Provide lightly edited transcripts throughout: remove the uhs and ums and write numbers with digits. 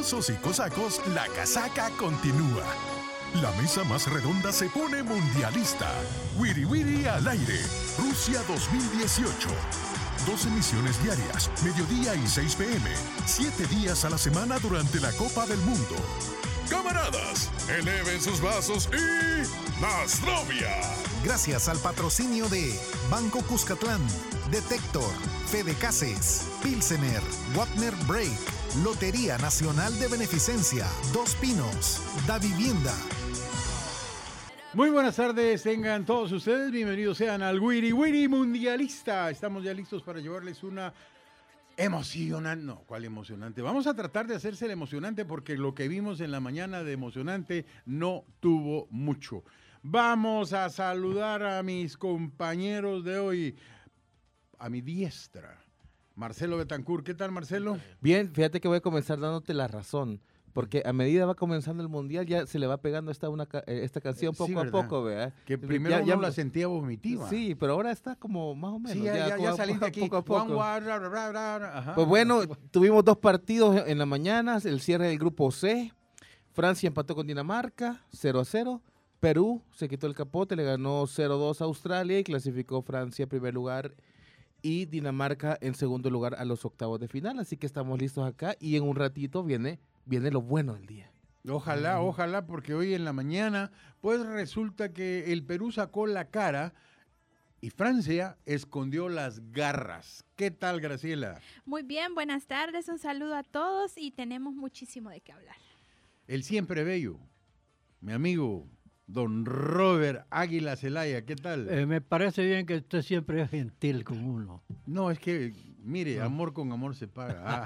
Rusos y cosacos, la casaca continúa. La mesa más redonda se pone mundialista. Wiri Wiri al aire. Rusia 2018. 2 emisiones diarias, mediodía y 6 p.m. 7 días a la semana durante la Copa del Mundo. Camaradas, eleven sus vasos y ¡Nostrovia! Gracias al patrocinio de Banco Cuscatlán, Detector, Fede Cases, Pilsener, Wapner Break, Lotería Nacional de Beneficencia, Dos Pinos, Da Vivienda. Muy buenas tardes, tengan todos ustedes, bienvenidos sean al Wiri Wiri Mundialista. Estamos ya listos para llevarles una emocionante, no, ¿cuál emocionante? Vamos a tratar de hacerse el emocionante porque lo que vimos en la mañana de emocionante no tuvo mucho. Vamos a saludar a mis compañeros de hoy, a mi diestra, Marcelo Betancourt. ¿Qué tal, Marcelo? Bien, fíjate que voy a comenzar dándote la razón. Porque a medida va comenzando el mundial, ya se le va pegando esta canción poco a poco, ¿verdad? Que primero ya la sentía vomitiva. Sí, pero ahora está como más o menos. Sí, ya salí de aquí. Poco a poco. Ajá. Pues bueno, tuvimos 2 partidos en la mañana, el cierre del grupo C. Francia empató con Dinamarca, 0-0. Perú se quitó el capote, le ganó 0-2 a Australia y clasificó Francia en primer lugar y Dinamarca en segundo lugar a los octavos de final. Así que estamos listos acá y en un ratito viene lo bueno del día. Ojalá, porque hoy en la mañana, pues resulta que el Perú sacó la cara y Francia escondió las garras. ¿Qué tal, Graciela? Muy bien, buenas tardes, un saludo a todos y tenemos muchísimo de qué hablar. El siempre bello, mi amigo, don Robert Águila Zelaya, ¿qué tal? Me parece bien que usted siempre es gentil con uno. No, es que, mire, amor con amor se paga.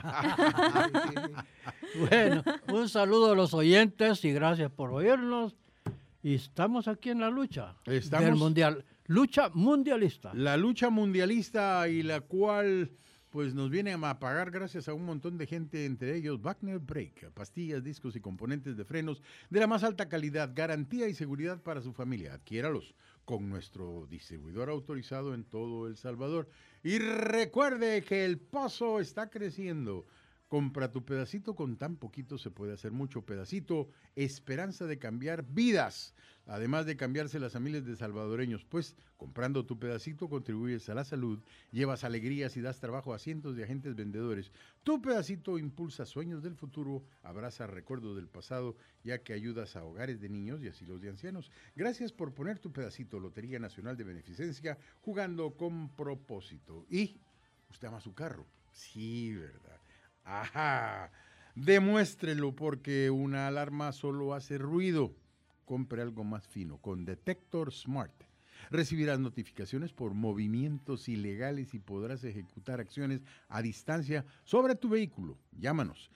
Bueno, un saludo a los oyentes y gracias por oírnos. Y estamos aquí en la lucha del mundial, lucha mundialista. La lucha mundialista y la cual pues nos viene a pagar gracias a un montón de gente, entre ellos Wapner Break, pastillas, discos y componentes de frenos de la más alta calidad, garantía y seguridad para su familia. Adquiéralos con nuestro distribuidor autorizado en todo El Salvador. Y recuerde que el pozo está creciendo. Compra tu pedacito, con tan poquito se puede hacer mucho. Pedacito, esperanza de cambiar vidas, además de cambiárselas a miles de salvadoreños, pues comprando tu pedacito contribuyes a la salud, llevas alegrías y das trabajo a cientos de agentes vendedores. Tu pedacito impulsa sueños del futuro, abraza recuerdos del pasado, ya que ayudas a hogares de niños y asilos de ancianos. Gracias por poner tu pedacito. Lotería Nacional de Beneficencia, jugando con propósito. ¿Y usted ama su carro? Sí, ¿verdad? Ajá, demuéstrelo, porque una alarma solo hace ruido. Compre algo más fino con Detector Smart. Recibirás notificaciones por movimientos ilegales y podrás ejecutar acciones a distancia sobre tu vehículo. Llámanos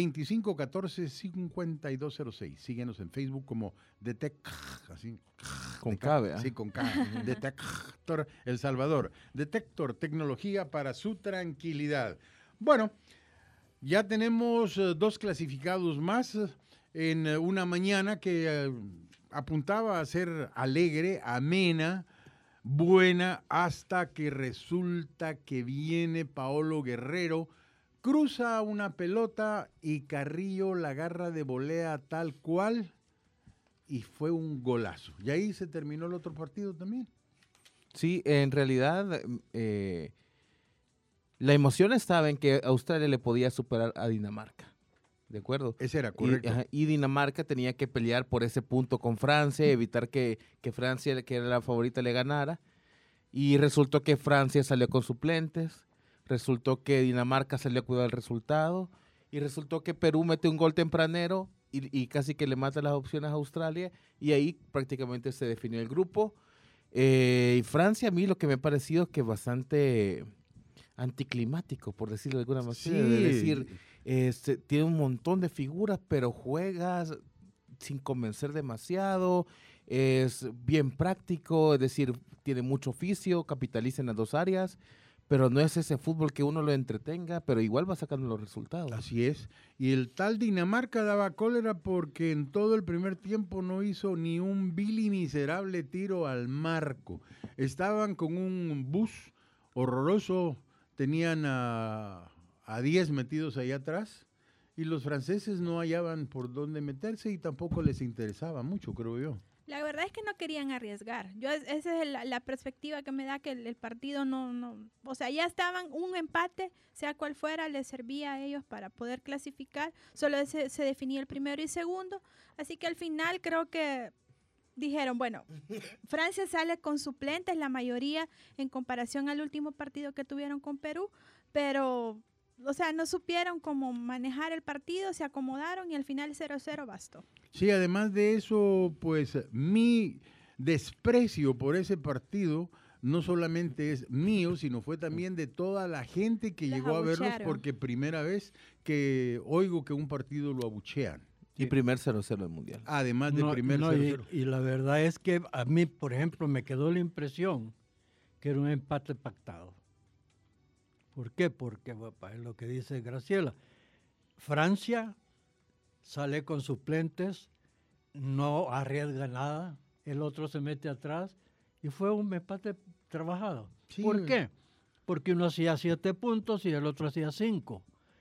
2514-5206. Síguenos en Facebook como así, con K, ¿verdad? Sí, con K. Detector El Salvador. Detector, tecnología para su tranquilidad. Bueno, ya tenemos 2 clasificados más en una mañana que apuntaba a ser alegre, amena, buena, hasta que resulta que viene Paolo Guerrero, cruza una pelota y Carrillo la agarra de volea tal cual y fue un golazo. Y ahí se terminó el otro partido también. Sí, en realidad la emoción estaba en que Australia le podía superar a Dinamarca, ¿de acuerdo? Ese era correcto. Y Dinamarca tenía que pelear por ese punto con Francia, evitar que Francia, que era la favorita, le ganara. Y resultó que Francia salió con suplentes, resultó que Dinamarca salió a cuidar el resultado, y resultó que Perú mete un gol tempranero y casi que le mata las opciones a Australia, y ahí prácticamente se definió el grupo. Y Francia, a mí lo que me ha parecido es que bastante anticlimático, por decirlo de alguna manera. Sí. Es decir, tiene un montón de figuras, pero juegas sin convencer demasiado, es bien práctico, es decir, tiene mucho oficio, capitaliza en las 2 áreas, pero no es ese fútbol que uno lo entretenga, pero igual va sacando los resultados. Así es. Y el tal Dinamarca daba cólera porque en todo el primer tiempo no hizo ni un vil y miserable tiro al marco. Estaban con un bus horroroso, tenían a 10 metidos ahí atrás y los franceses no hallaban por dónde meterse y tampoco les interesaba mucho, creo yo. La verdad es que no querían arriesgar. Esa es la perspectiva que me da, que el partido no, o sea, ya estaban un empate, sea cual fuera, les servía a ellos para poder clasificar. Solo se definía el primero y segundo. Así que al final creo que dijeron, bueno, Francia sale con suplentes, la mayoría en comparación al último partido que tuvieron con Perú, pero, o sea, no supieron cómo manejar el partido, se acomodaron y al final 0-0 bastó. Sí, además de eso, pues mi desprecio por ese partido no solamente es mío, sino fue también de toda la gente que llegó a verlos, porque primera vez que oigo que un partido lo abuchean. Y primer 0-0 del Mundial. Además de primer 0-0. Y la verdad es que a mí, por ejemplo, me quedó la impresión que era un empate pactado. ¿Por qué? Porque bueno, es lo que dice Graciela. Francia sale con suplentes, no arriesga nada, el otro se mete atrás y fue un empate trabajado. Sí. ¿Por qué? Porque uno hacía 7 puntos y el otro hacía 5.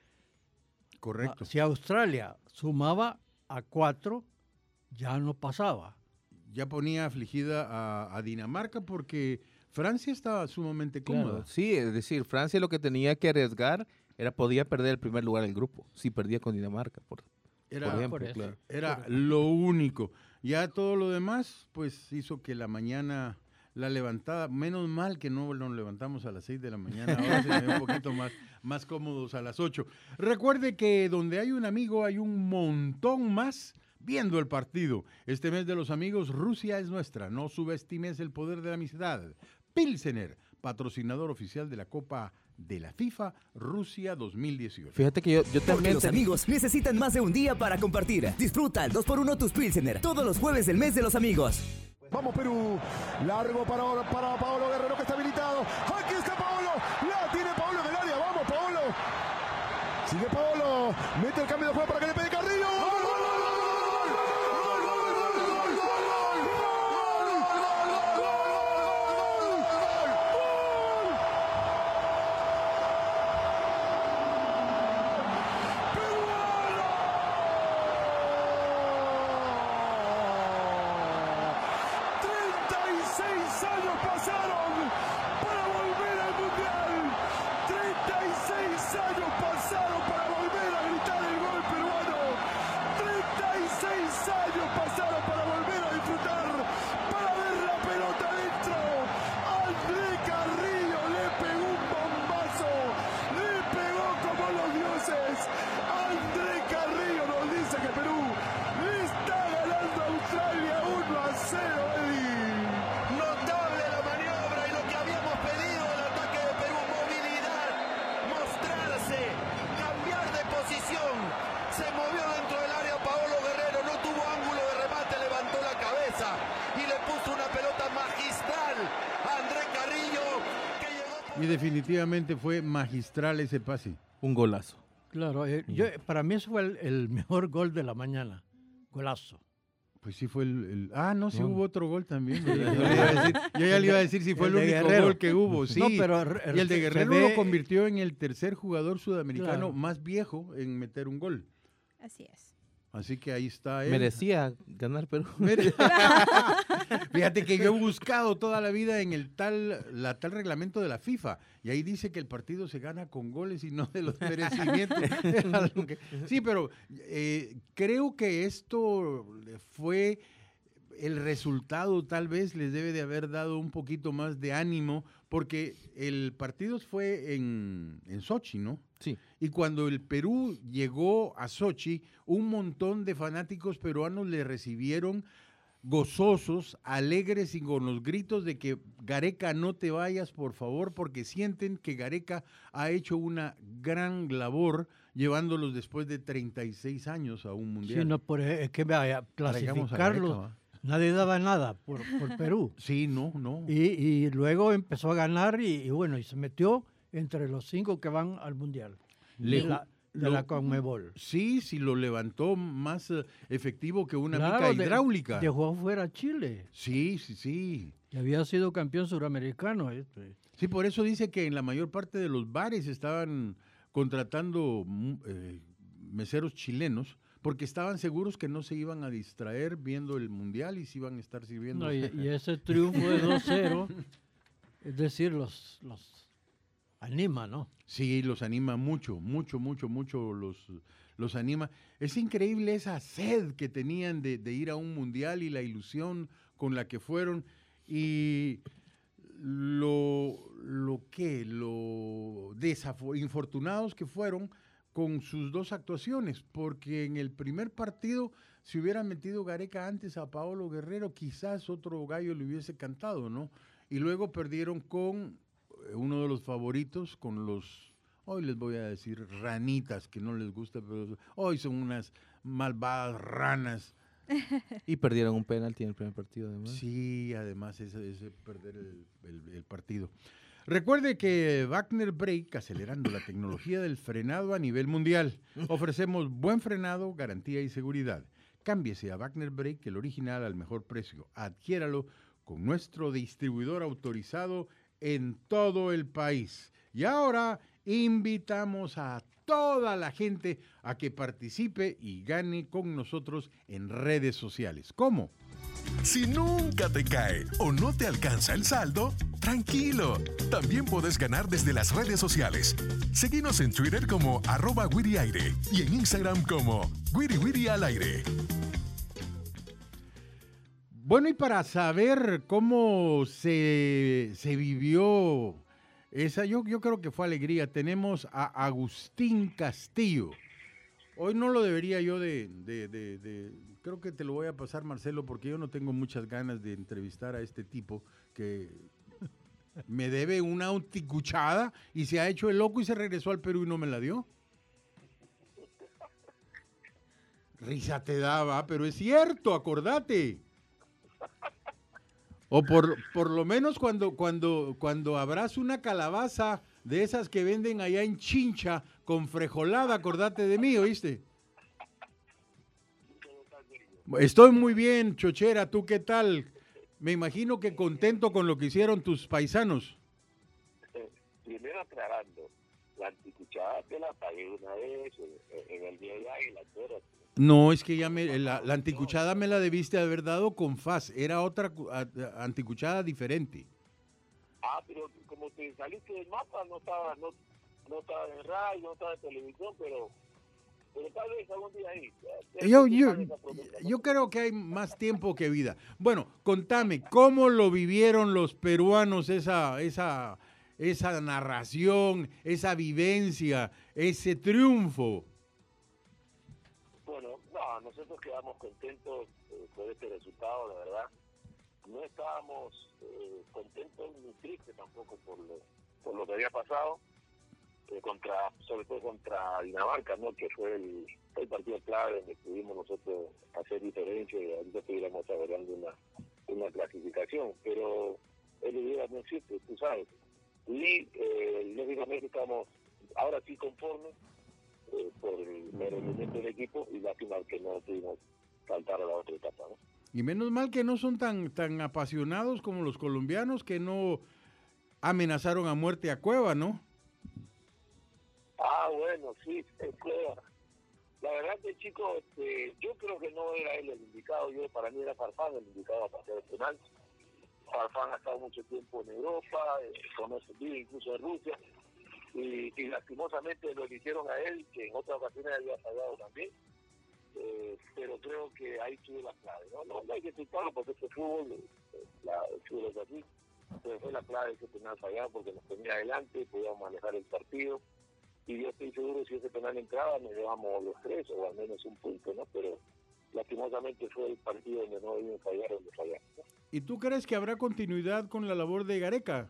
Correcto. Si Australia sumaba a 4, ya no pasaba. Ya ponía afligida a Dinamarca porque Francia estaba sumamente cómoda. Claro. Sí, es decir, Francia lo que tenía que arriesgar podía perder el primer lugar del grupo, si perdía con Dinamarca, por ejemplo. Claro. Era lo único. Ya todo lo demás, pues hizo que la mañana, la levantada, menos mal que no nos levantamos a las 6 de la mañana, ahora se me ve un poquito más cómodos a las 8. Recuerde que donde hay un amigo hay un montón más viendo el partido. Este mes de los amigos, Rusia es nuestra. No subestimes el poder de la amistad. Pilsener, patrocinador oficial de la Copa de la FIFA Rusia 2018. Fíjate que yo también... Porque los amigos necesitan más de un día para compartir. Disfruta el 2x1 tus Pilsener todos los jueves del mes de los amigos. Vamos Perú, largo para Paolo Guerrero que está habilitado. Aquí está Paolo, la tiene Paolo en el área, vamos Paolo. Sigue Paolo, mete el cambio de juego para que le pegue Carrillo. Y definitivamente fue magistral ese pase. Un golazo. Claro, para mí ese fue el mejor gol de la mañana. Golazo. Pues sí fue sí hubo otro gol también. Yo ya le iba a decir si fue el único gol que hubo. Sí. No, pero y el de Guerrero lo convirtió en el tercer jugador sudamericano más viejo en meter un gol. Así es. Así que ahí está él. Merecía ganar Perú. Fíjate que yo he buscado toda la vida en tal reglamento de la FIFA y ahí dice que el partido se gana con goles y no de los merecimientos. Sí, pero creo que esto fue el resultado, tal vez les debe de haber dado un poquito más de ánimo porque el partido fue en Sochi, ¿no? Sí. Y cuando el Perú llegó a Sochi, un montón de fanáticos peruanos le recibieron gozosos, alegres y con los gritos de que Gareca no te vayas, por favor, porque sienten que Gareca ha hecho una gran labor llevándolos después de 36 años a un mundial. Sí, no, es que vaya, clasificarlos. Nadie daba nada por Perú. Sí, no. Y luego empezó a ganar y bueno, y se metió entre los 5 que van al Mundial de la Conmebol. Sí, lo levantó más efectivo que una mica hidráulica. Dejó fuera a Chile. Sí. Y había sido campeón suramericano. Sí, por eso dice que en la mayor parte de los bares estaban contratando meseros chilenos, porque estaban seguros que no se iban a distraer viendo el Mundial y se iban a estar sirviendo. No, y ese triunfo de 2-0, es decir, los anima, ¿no? Sí, los anima mucho, los anima. Es increíble esa sed que tenían de ir a un Mundial y la ilusión con la que fueron. Y infortunados que fueron con sus dos actuaciones, porque en el primer partido, si hubiera metido Gareca antes a Paolo Guerrero, quizás otro gallo le hubiese cantado, ¿no? Y luego perdieron con uno de los favoritos, con los, hoy les voy a decir ranitas, que no les gusta, pero hoy son unas malvadas ranas. Y perdieron un penalti en el primer partido, además. Sí, además ese perder el partido. Recuerde que Wagner Brake, acelerando la tecnología del frenado a nivel mundial. Ofrecemos buen frenado, garantía y seguridad. Cámbiese a Wagner Brake, el original, al mejor precio. Adquiéralo con nuestro distribuidor autorizado en todo el país. Y ahora invitamos a toda la gente a que participe y gane con nosotros en redes sociales. ¿Cómo? Si nunca te cae o no te alcanza el saldo, tranquilo. También puedes ganar desde las redes sociales. Seguinos en Twitter como @WiriAire y en Instagram como WiriWiriAlaire. Bueno, y para saber cómo se vivió esa, yo creo que fue alegría, tenemos a Agustín Castillo. Hoy no lo debería yo creo que te lo voy a pasar, Marcelo, porque yo no tengo muchas ganas de entrevistar a este tipo que me debe una anticuchada y se ha hecho el loco y se regresó al Perú y no me la dio. Risa te daba, pero es cierto, acordate. O por lo menos cuando abras una calabaza de esas que venden allá en Chincha con frejolada, acordate de mí, ¿oíste? Estoy muy bien, Chochera, ¿tú qué tal? Me imagino que contento con lo que hicieron tus paisanos. Primero aclarando, la anticuchada te la pagué una vez en el día de Águila, No, es que ya la anticuchada me la debiste haber dado con FAS, era otra anticuchada diferente. Ah, pero como te saliste del mapa, no estaba en radio, no estaba en televisión, pero tal vez algún día ahí. Yo creo que hay más tiempo que vida. Bueno, contame, ¿cómo lo vivieron los peruanos esa narración, esa vivencia, ese triunfo? Bueno, nosotros quedamos contentos por este resultado, la verdad. No estábamos contentos ni tristes tampoco por lo que había pasado, sobre todo contra Dinamarca, ¿no? Que fue el partido clave donde pudimos nosotros hacer diferencia y ahorita estuviéramos hablando una clasificación, pero el idea no existe, tú sabes. Y lógicamente estamos ahora sí conformes por el merecimiento del equipo y lástima que no pudimos saltar a la otra etapa, ¿no? Y menos mal que no son tan apasionados como los colombianos, que no amenazaron a muerte a Cueva, ¿no? Ah, bueno, sí, Cueva. La verdad que, chico, yo creo que no era él el indicado. Para mí era Farfán el indicado para hacer el penal. Farfán ha estado mucho tiempo en Europa, conoce bien incluso en Rusia, y lastimosamente lo eligieron a él, que en otras ocasiones había fallado también. Pero creo que ahí tuvo la clave, ¿no? No hay que explicarlo porque este fútbol, el fútbol es así, pero fue la clave ese penal fallado porque nos tenía adelante, podíamos manejar el partido, y yo estoy seguro que si ese penal entraba nos llevamos los 3 o al menos un punto, ¿no? Pero lastimosamente fue el partido donde no debían fallar, donde fallaron, ¿no? ¿Y tú crees que habrá continuidad con la labor de Gareca?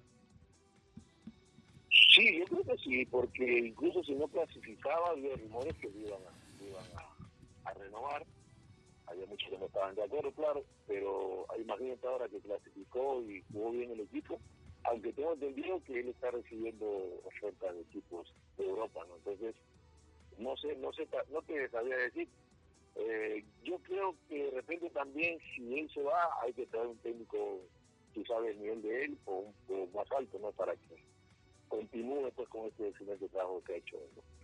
Sí, yo creo que sí, porque incluso si no clasificaba había rumores que iban a renovar. Había muchos que no estaban de acuerdo, claro, pero imagínate ahora que clasificó y jugó bien el equipo, aunque tengo entendido que él está recibiendo ofertas de equipos de Europa, ¿no? Entonces, no te sabía decir. Yo creo que de repente también, si él se va, hay que traer un técnico, tú sabes, el nivel de él, o más alto, ¿no? Para que continúe pues con este excelente trabajo que ha hecho, ¿no?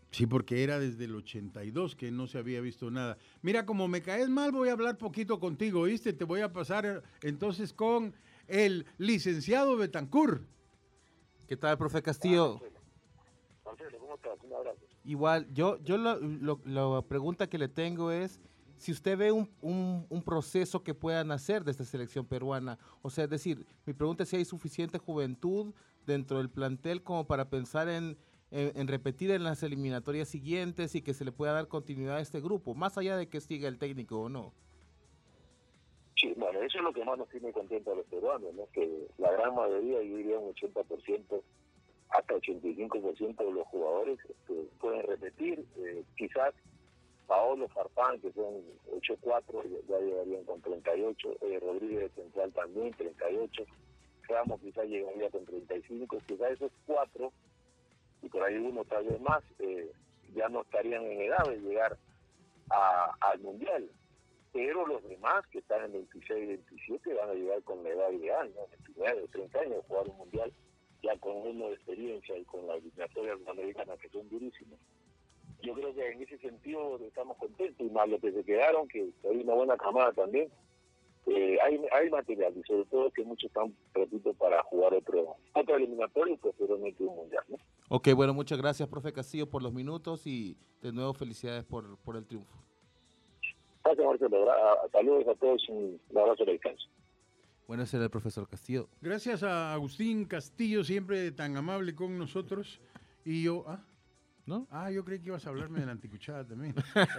Sí, porque era desde el 82 que no se había visto nada. Mira, como me caes mal, voy a hablar poquito contigo, ¿oíste? Te voy a pasar entonces con el licenciado Betancourt. ¿Qué tal, profe Castillo? Marcelo, ¿cómo estás? Un abrazo. Igual, yo la pregunta que le tengo es si usted ve un proceso que puedan hacer de esta selección peruana. O sea, es decir, mi pregunta es si hay suficiente juventud dentro del plantel como para pensar en repetir en las eliminatorias siguientes y que se le pueda dar continuidad a este grupo, más allá de que siga el técnico o no. Sí, bueno, eso es lo que más nos tiene contentos a los peruanos, ¿no? Que la gran mayoría, yo diría un 80%, hasta 85% de los jugadores pueden repetir. Quizás Paolo, Farfán, que son 8-4, ya llegarían con 38, Rodríguez de Central también, 38, Ramos quizás llegaría con 35, quizás esos 4, y por ahí uno tal vez más, ya no estarían en edad de llegar al Mundial. Pero los demás que están en 26, 27 van a llegar con la edad ideal, ¿no? 29, 30 años, jugar un Mundial ya con uno de experiencia y con las eliminatorias americanas que son durísimas. Yo creo que en ese sentido estamos contentos, y más los que se quedaron, que hay una buena camada también. Hay material, y sobre todo que muchos están, repito, para jugar otro eliminatorio y posteriormente un Mundial, ¿no? Ok, bueno, muchas gracias, profe Castillo, por los minutos y de nuevo felicidades por el triunfo. Gracias, Marcelo. Saludos a todos y un abrazo de descanso. Bueno, ese era el profesor Castillo. Gracias a Agustín Castillo, siempre tan amable con nosotros. Y yo, ¿no? Yo creí que ibas a hablarme de la anticuchada también.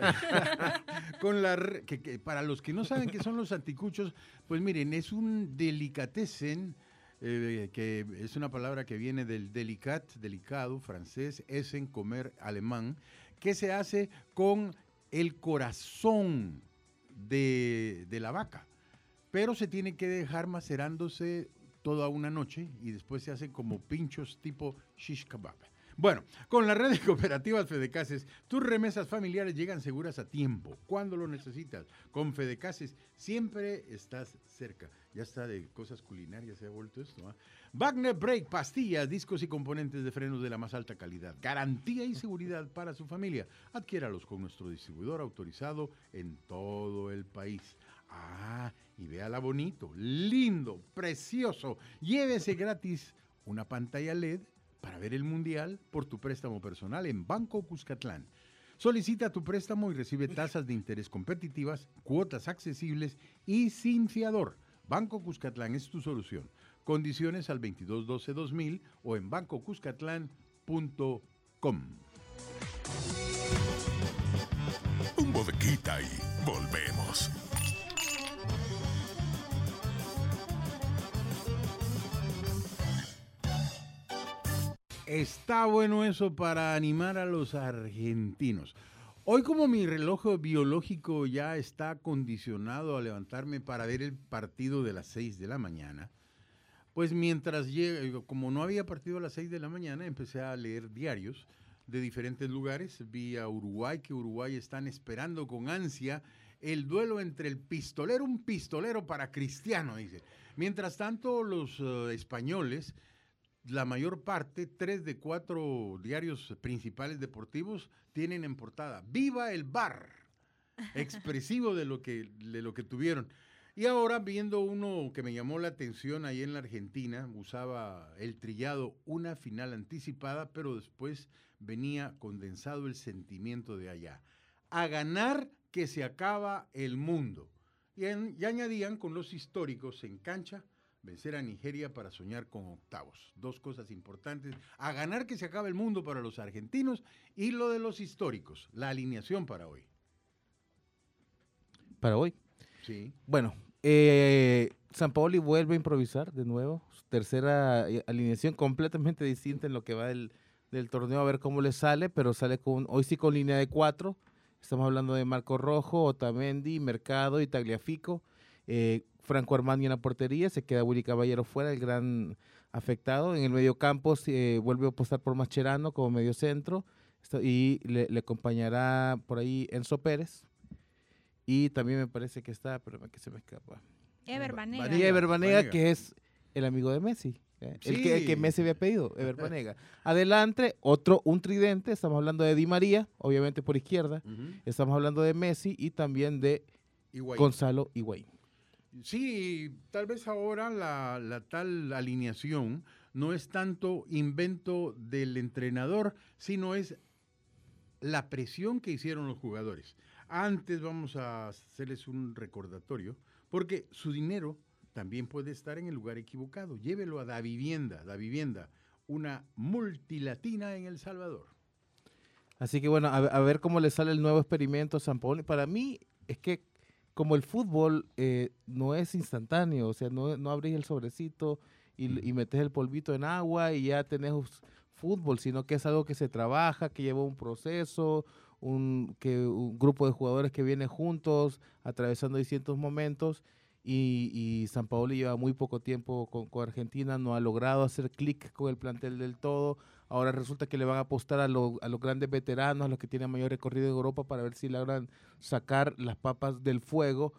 Que para los que no saben qué son los anticuchos, pues miren, es un delicatessen, que es una palabra que viene del delicat, delicado, francés, essen, comer, alemán, que se hace con el corazón de la vaca, pero se tiene que dejar macerándose toda una noche y después se hacen como pinchos tipo shish kebab. Bueno, con la red de cooperativas Fedecases, tus remesas familiares llegan seguras a tiempo, cuando lo necesitas. Con Fedecases siempre estás cerca. Ya está de cosas culinarias, se ha vuelto esto, ¿eh? Wagner Brake, pastillas, discos y componentes de frenos de la más alta calidad. Garantía y seguridad para su familia. Adquiéralos con nuestro distribuidor autorizado en todo el país. Y véala bonito, lindo, precioso. Llévese gratis una pantalla LED para ver el Mundial por tu préstamo personal en Banco Cuscatlán. Solicita tu préstamo y recibe tasas de interés competitivas, cuotas accesibles y sin fiador. Banco Cuscatlán es tu solución. Condiciones al 2212-2000 o en bancocuscatlán.com. Un bodequita y volvemos. Está bueno eso para animar a los argentinos. Hoy, como mi reloj biológico ya está condicionado a levantarme para ver el partido de las 6 de la mañana, pues mientras como no había partido a las 6 de la mañana, empecé a leer diarios de diferentes lugares. Vi a Uruguay, que Uruguay están esperando con ansia el duelo entre un pistolero para Cristiano, dice. Mientras tanto, los españoles, la mayor parte, 3 de 4 diarios principales deportivos tienen en portada ¡Viva el VAR! Expresivo de lo que tuvieron. Y ahora, viendo uno que me llamó la atención ahí en la Argentina, usaba el trillado una final anticipada, pero después venía condensado el sentimiento de allá. A ganar que se acaba el mundo. Y añadían con los históricos en cancha, vencer a Nigeria para soñar con octavos. 2 cosas importantes. A ganar que se acaba el mundo para los argentinos y lo de los históricos. La alineación para hoy. ¿Para hoy? Sí. Bueno, Sampaoli vuelve a improvisar de nuevo. Su tercera alineación completamente distinta en lo que va del torneo, a ver cómo le sale, pero sale hoy sí con línea de 4. Estamos hablando de Marco Rojo, Otamendi, Mercado y Tagliafico. Franco Armani en la portería, se queda Willy Caballero fuera, el gran afectado. En el mediocampo vuelve a apostar por Mascherano como mediocentro y le acompañará por ahí Enzo Pérez. Y también me parece que está, pero que se me escapa. Ever Banega. Ever Banega, que es el amigo de Messi. Sí. El que Messi había pedido, Ever Banega. Adelante, un tridente, estamos hablando de Di María, obviamente por izquierda, estamos hablando de Messi y también de Higuaín. Gonzalo Higuaín. Sí, tal vez ahora la tal alineación no es tanto invento del entrenador, sino es la presión que hicieron los jugadores. Antes vamos a hacerles un recordatorio, porque su dinero también puede estar en el lugar equivocado. Llévelo a Da Vivienda, una multilatina en El Salvador. Así que bueno, a ver cómo le sale el nuevo experimento a Sampaoli. Para mí es que como el fútbol no es instantáneo, o sea, no abrís el sobrecito y metes el polvito en agua y ya tenés fútbol, sino que es algo que se trabaja, que lleva un proceso, un grupo de jugadores que viene juntos, atravesando distintos momentos, y Sampaoli lleva muy poco tiempo con Argentina, no ha logrado hacer clic con el plantel del todo. Ahora resulta que le van a apostar a los grandes veteranos, a los que tienen mayor recorrido en Europa, para ver si logran sacar las papas del fuego.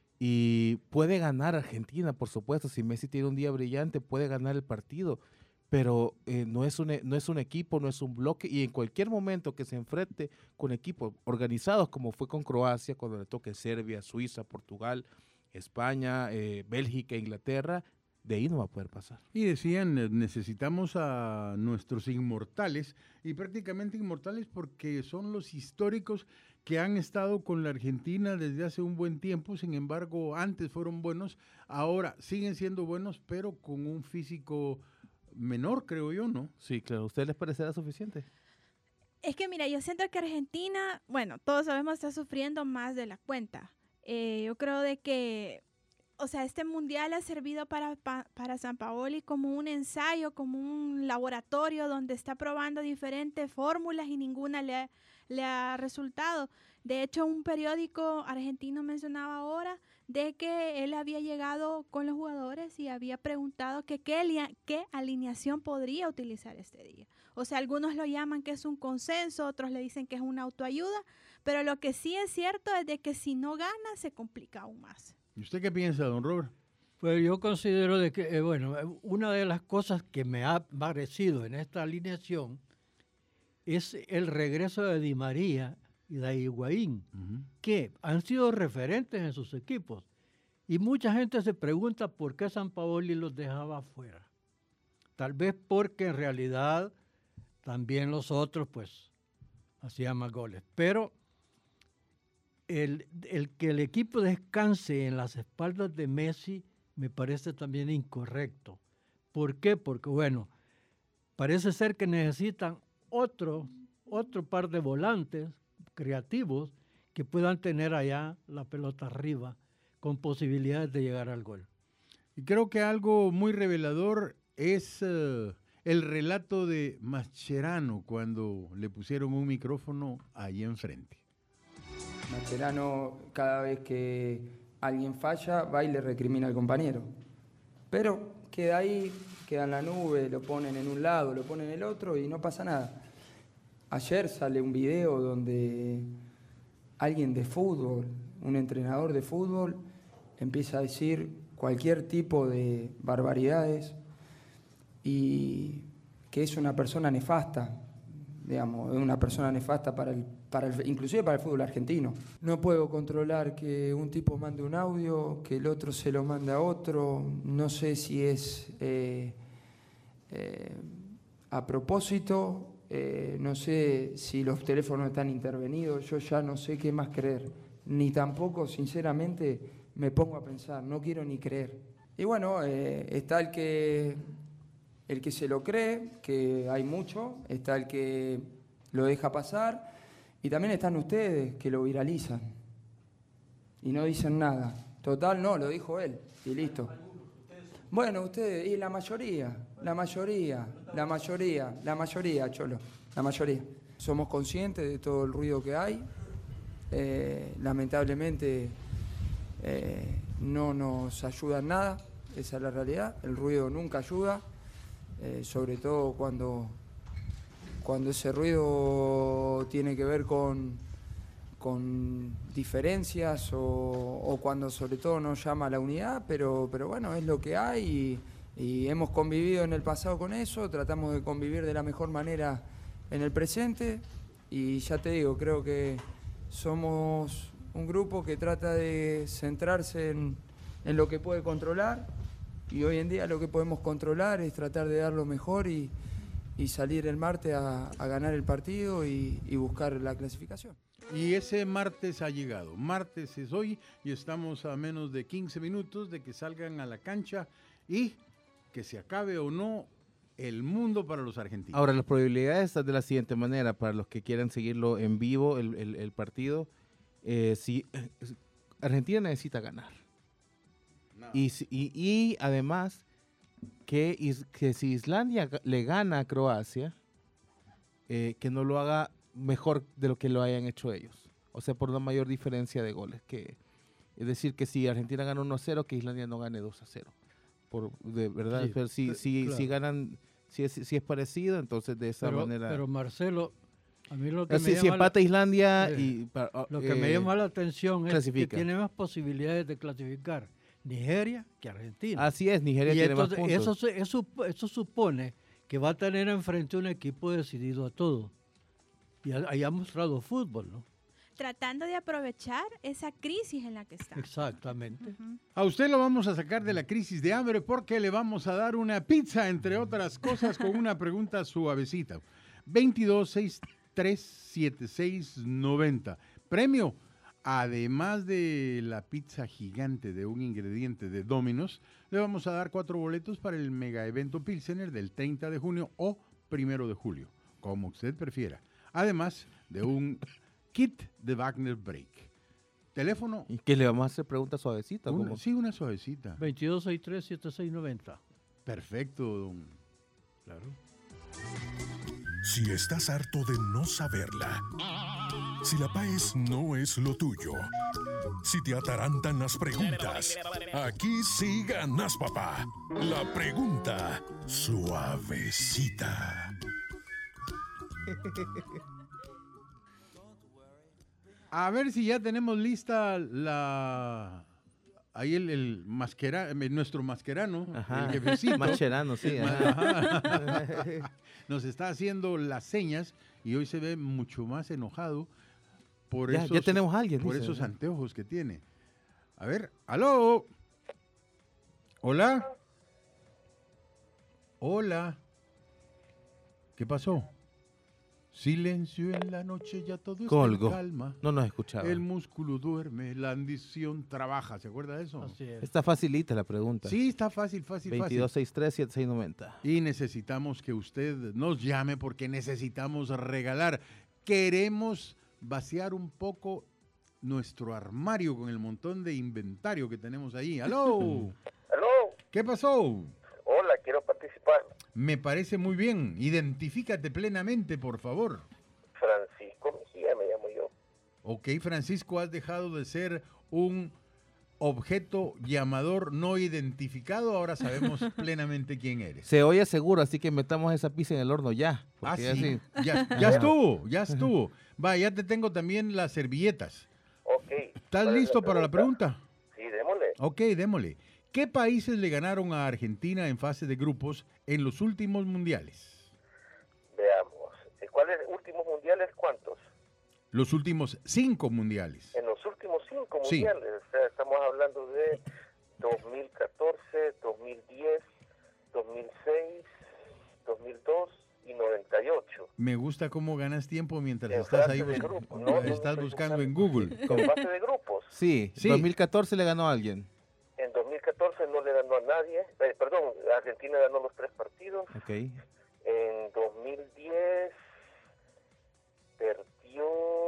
Y puede ganar Argentina, por supuesto. Si Messi tiene un día brillante, puede ganar el partido. Pero no es un equipo, no es un bloque. Y en cualquier momento que se enfrente con equipos organizados, como fue con Croacia, cuando le toque Serbia, Suiza, Portugal, España, Bélgica, Inglaterra, de ahí no va a poder pasar. Y decían, necesitamos a nuestros inmortales, y prácticamente inmortales porque son los históricos que han estado con la Argentina desde hace un buen tiempo. Sin embargo, antes fueron buenos, ahora siguen siendo buenos, pero con un físico menor, creo yo, ¿no? Sí, claro. ¿A ustedes les parecerá suficiente? Es que mira, yo siento que Argentina, bueno, todos sabemos, está sufriendo más de la cuenta. Yo creo de que, o sea, este mundial ha servido para Sampaoli como un ensayo, como un laboratorio donde está probando diferentes fórmulas y ninguna le ha resultado. De hecho, un periódico argentino mencionaba ahora de que él había llegado con los jugadores y había preguntado que qué alineación podría utilizar este día. O sea, algunos lo llaman que es un consenso, otros le dicen que es una autoayuda, pero lo que sí es cierto es de que si no gana se complica aún más. ¿Y usted qué piensa, don Robert? Pues yo considero de que, una de las cosas que me ha parecido en esta alineación es el regreso de Di María y de Higuaín, que han sido referentes en sus equipos. Y mucha gente se pregunta por qué Sampaoli los dejaba afuera. Tal vez porque en realidad también los otros pues hacían más goles. Pero el que el equipo descanse en las espaldas de Messi me parece también incorrecto. ¿Por qué? Porque, bueno, parece ser que necesitan otro par de volantes creativos que puedan tener allá la pelota arriba con posibilidades de llegar al gol. Y creo que algo muy revelador es el relato de Mascherano cuando le pusieron un micrófono ahí enfrente. Mascherano, cada vez que alguien falla, va y le recrimina al compañero. Pero queda ahí, queda en la nube, lo ponen en un lado, lo ponen en el otro y no pasa nada. Ayer sale un video donde alguien de fútbol, un entrenador de fútbol, empieza a decir cualquier tipo de barbaridades y que es una persona nefasta, digamos, es una persona nefasta inclusive para el fútbol argentino. No puedo controlar que un tipo mande un audio, que el otro se lo manda a otro, no sé si es a propósito. No sé si los teléfonos están intervenidos, yo ya no sé qué más creer, ni tampoco, sinceramente, me pongo a pensar, no quiero ni creer. Y bueno, está el que se lo cree, que hay mucho, está el que lo deja pasar, y también están ustedes que lo viralizan y no dicen nada. Total, no, lo dijo él, y listo. Bueno, ustedes, y la mayoría, Cholo, la mayoría. Somos conscientes de todo el ruido que hay. Lamentablemente no nos ayuda en nada, esa es la realidad. El ruido nunca ayuda, sobre todo cuando ese ruido tiene que ver con diferencias o cuando sobre todo no llama a la unidad, pero bueno, es lo que hay Y hemos convivido en el pasado con eso, tratamos de convivir de la mejor manera en el presente y ya te digo, creo que somos un grupo que trata de centrarse en lo que puede controlar y hoy en día lo que podemos controlar es tratar de dar lo mejor y salir el martes a ganar el partido y buscar la clasificación. Y ese martes ha llegado. Martes es hoy y estamos a menos de 15 minutos de que salgan a la cancha y que se acabe o no el mundo para los argentinos. Ahora, las probabilidades están de la siguiente manera, para los que quieran seguirlo en vivo, el partido, si Argentina necesita ganar. No. Y además, que si Islandia le gana a Croacia, que no lo haga mejor de lo que lo hayan hecho ellos. O sea, por una mayor diferencia de goles. Es decir, que si Argentina gana 1-0, que Islandia no gane 2-0. De verdad, Sí, pero si ganan, si es parecido, entonces de esa manera. Pero Marcelo, a mí lo que si empata Islandia lo que me llama la atención es que clasifica. tiene más posibilidades de clasificar Nigeria que Argentina. Así es, Nigeria tiene más puntos. Eso supone que va a tener enfrente un equipo decidido a todo. Y ahí ha mostrado fútbol, ¿no? Tratando de aprovechar esa crisis en la que está. Exactamente. A usted lo vamos a sacar de la crisis de hambre porque le vamos a dar una pizza, entre otras cosas, con una pregunta suavecita. 22637690. Premio, además de la pizza gigante de un ingrediente de Domino's, le vamos a dar 4 boletos para el mega evento Pilsener del 30 de junio o 1 de julio, como usted prefiera. Además de un kit de Wagner Break. Teléfono. ¿Y qué le vamos a hacer preguntas suavecitas? Sí, una suavecita. 2263-7690. Perfecto, don. Claro. Si estás harto de no saberla, si la PAES no es lo tuyo, si te atarantan las preguntas, aquí sí ganas, papá. La pregunta suavecita. A ver si ya tenemos lista ahí el nuestro masquerano, ajá, el jefecito. Mascherano, sí. Nos está haciendo las señas y hoy se ve mucho más enojado por ya tenemos a alguien. Por esos anteojos que tiene. A ver, ¡aló! ¿Hola? ¿Hola? ¿Qué pasó? Silencio en la noche, ya todo está en calma. No nos escuchaba. El músculo duerme, la ambición trabaja. ¿Se acuerda de eso? Así es. Está facilita la pregunta. Sí, está fácil. 2263-7690. Y necesitamos que usted nos llame porque necesitamos regalar. Queremos vaciar un poco nuestro armario con el montón de inventario que tenemos ahí. ¡Aló! ¿Aló? ¿Qué pasó? Hola, quiero participar. Me parece muy bien. Identifícate plenamente, por favor. Francisco Mejía me llamo yo. Ok, Francisco, has dejado de ser un objeto llamador no identificado. Ahora sabemos plenamente quién eres. Se oye seguro, así que metamos esa pizza en el horno ya. Ah, sí. Ya estuvo. Va, ya te tengo también las servilletas. Ok. ¿Estás listo para la pregunta? Sí, démosle. Ok, démosle. ¿Qué países le ganaron a Argentina en fase de grupos en los últimos mundiales? Veamos. ¿Cuáles últimos mundiales? ¿Cuántos? Los últimos 5 mundiales. En los últimos 5 Sí. mundiales. O sea, estamos hablando de 2014, 2010, 2006, 2002 y 98. Me gusta cómo ganas tiempo mientras En estás fase ahí de grupo, ¿no? estás buscando en Google. En fase de grupos. Sí, Sí. 2014 le ganó a alguien. En 2014 no le ganó a nadie. Argentina ganó los 3 partidos. Ok. En 2010 perdió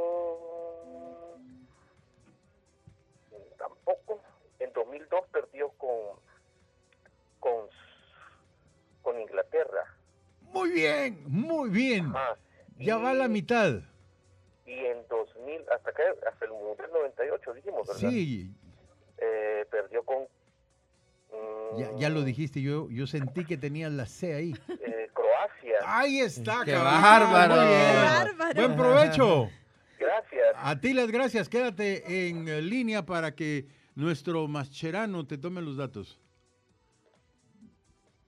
tampoco. En 2002 perdió con Inglaterra. Muy bien. Ajá. Ya va a la mitad. Y en 2000 hasta el Mundial 98 dijimos, ¿verdad? Sí, Perdió con ya lo dijiste, yo sentí que tenías la C ahí. Croacia. Ahí está, ¡Qué cabrón. bárbaro! Muy bien. ¡Qué bárbaro! Buen provecho. Gracias. A ti las gracias. Quédate en línea para que nuestro mascherano te tome los datos.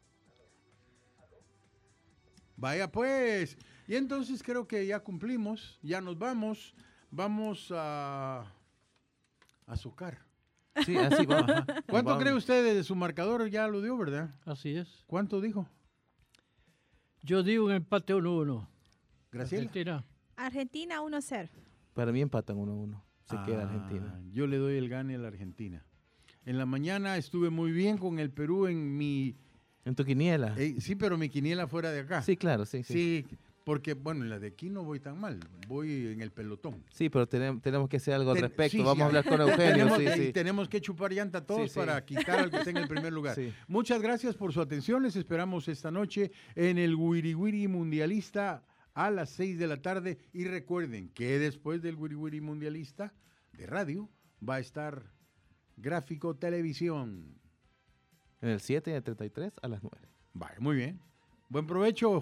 Vaya pues. Y entonces creo que ya cumplimos, ya nos vamos. Vamos a Azúcar. Sí, así va. ¿Cuánto Vamos. cree usted de su marcador? Ya lo dio, ¿verdad? Así es. ¿Cuánto dijo? Yo digo un empate 1-1. Graciela. Argentina. Argentina 1-0. Para mí empatan 1-1. Se queda Argentina. Yo le doy el gane a la Argentina. En la mañana estuve muy bien con el Perú en mi... ¿En tu quiniela? Sí, pero mi quiniela fuera de acá. Sí, claro, sí. Sí, porque, bueno, en la de aquí no voy tan mal. Voy en el pelotón. Sí, pero tenemos que hacer algo al respecto. Sí, Vamos sí, a hablar con Eugenio. Tenemos que chupar llanta todos para quitar al que esté en el primer lugar. Sí. Muchas gracias por su atención. Les esperamos esta noche en el Wiri Wiri Mundialista a las 6 de la tarde. Y recuerden que después del Wiri Wiri Mundialista de radio va a estar Gráfico Televisión. En el 7 y el 33 a las 9. Vale, muy bien. Buen provecho.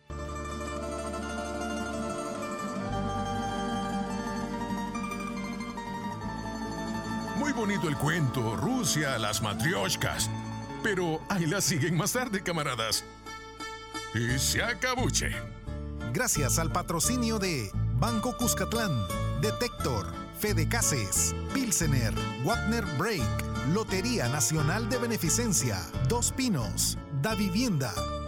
Muy bonito el cuento, Rusia, las matrioshkas. Pero ahí las siguen más tarde, camaradas. Y se acabuche. Gracias al patrocinio de Banco Cuscatlán, Detector, Fedecases, Pilsener, Wagner Break, Lotería Nacional de Beneficencia, Dos Pinos, Da Vivienda,